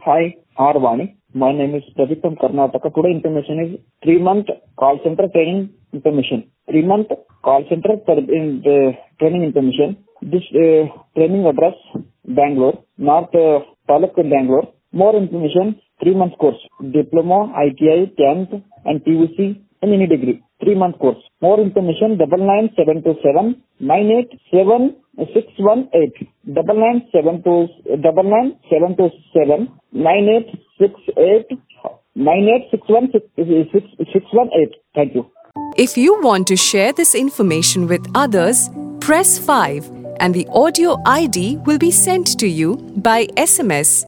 Hi, Arvani. My name is Pradeep from Karnataka. Today information is 3-month call center training information. 3-month call center training information. This training address, Bangalore, North Taluk, Bangalore. More information, 3-month course. Diploma, ITI, 10th and PUC and any degree. 3-month course. More information, 99727 987 618 99727 9868 618. Thank you. If you want to share this information with others, press 5 and the audio ID will be sent to you by SMS.